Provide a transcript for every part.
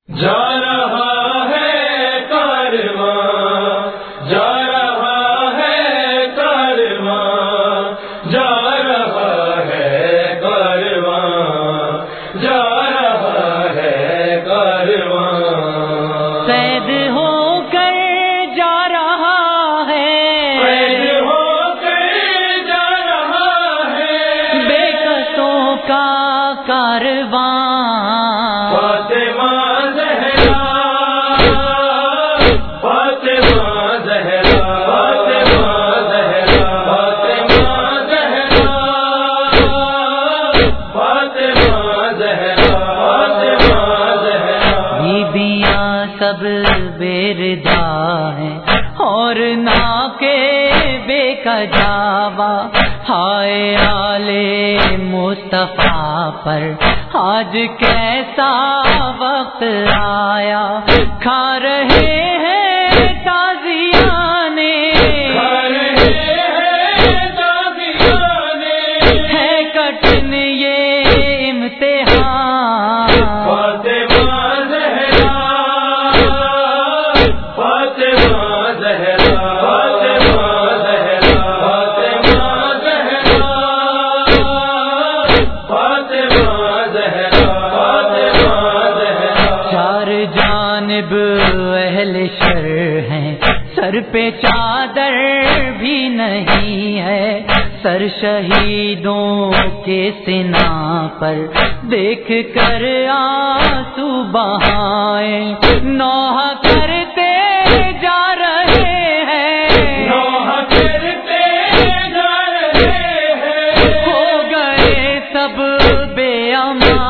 جا رہا ہے کارواں، جا رہا ہے کارواں، جا رہا ہے کارواں، جا رہا ہے کارواں، قید ہو کر جا رہا ہے، قید ہو کر جا رہا ہے، بے کسوں کا کارواں، سب بیردا ہیں اور ناکے بے کجاوا، ہائے آلے مصطفیٰ پر آج کیسا وقت آیا، کھا رہے ہیں تازیانے، ہے کٹن یہ امتحان، جانب اہل شر ہیں، سر پہ چادر بھی نہیں ہے، سر شہیدوں کے سینہ پر دیکھ کر آنسو بہائیں، نوحہ کرتے جا رہے ہیں، نوحہ کرتے جا رہے ہیں، ہو گئے سب بے امان،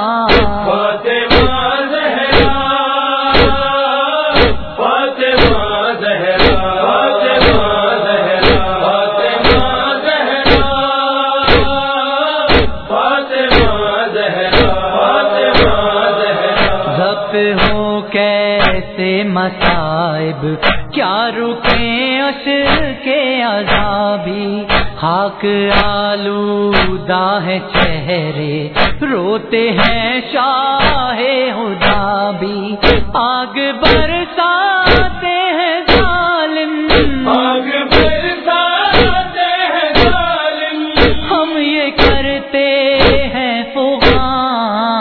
ہو کیسے مصائب کیا رکیں عشر کے عذابی، خاک آلودہ ہے چہرے روتے ہیں شاہ خدا بھی، آگ برساتے ہیں ظالم، آگ برساتے ہیں ظالم، ہم یہ کرتے ہیں فغان،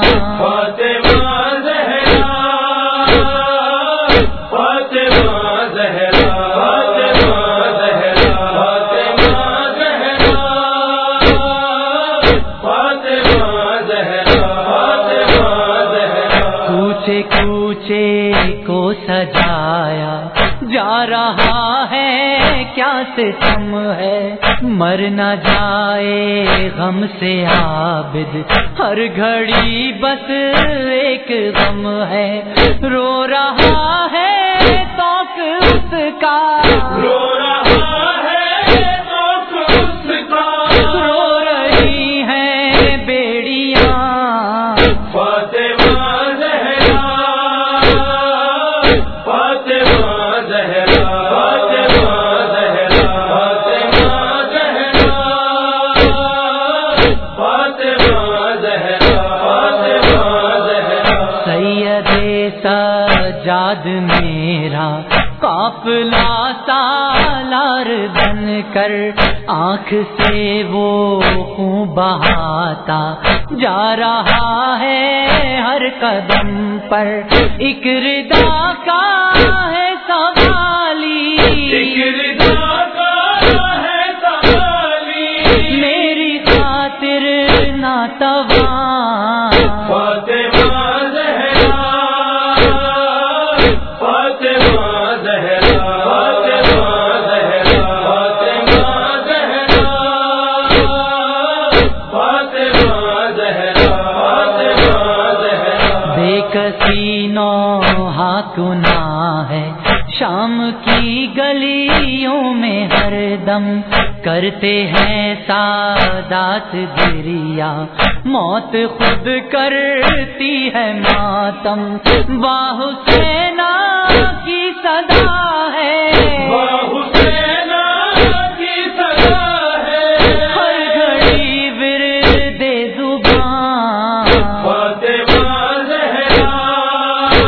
کوچے کو سجایا جا رہا ہے، کیا ستم ہے، مر نہ جائے غم سے عابد، ہر گھڑی بس ایک غم ہے، رو رہا ہے توق اس کا، رو رہا ہے توق اس کا، رو رہی ہیں بیڑیاں، سجاد میرا قافلہ سالار بن کر، آنکھ سے وہ خون بہاتا جا رہا ہے، ہر قدم پر ایک ردا کا ہے سوالی، ایک ردا کا ہے سوالی، میری خاطر ناتواں، نوحہ گناہ ہے شام کی گلیوں میں ہر دم، کرتے ہیں سادات گریا، موت خود کرتی ہے ماتم، واہ حسینہ کی صدا ہے، واہ حسینہ کی صدا ہے، ہر گھڑی ورد زبان، فاطمہ زہرا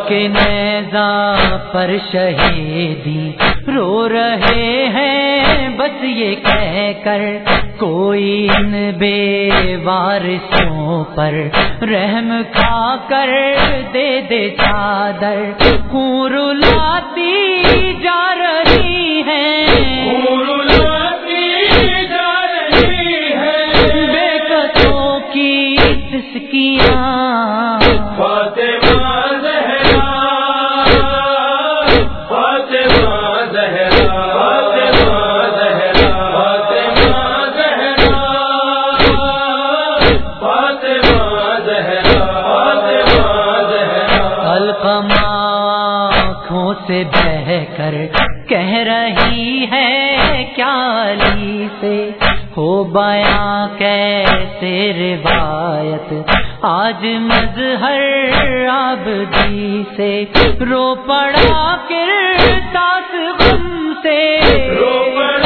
کے نیزہ پر شہیدی رو رہے ہیں بس یہ کہہ کر کوئی ان بے وارثوں پر رحم کھا کر دے دے چادر خون رلاتی جا رہی ہیں بے قطوں کی سسکیاں آنکھوں سے بہہ کر کہہ رہی ہے کیا علی سے ہو بیاں کیسے روایت آج مظہر عابدی سے رو پڑا کرتاس غم سے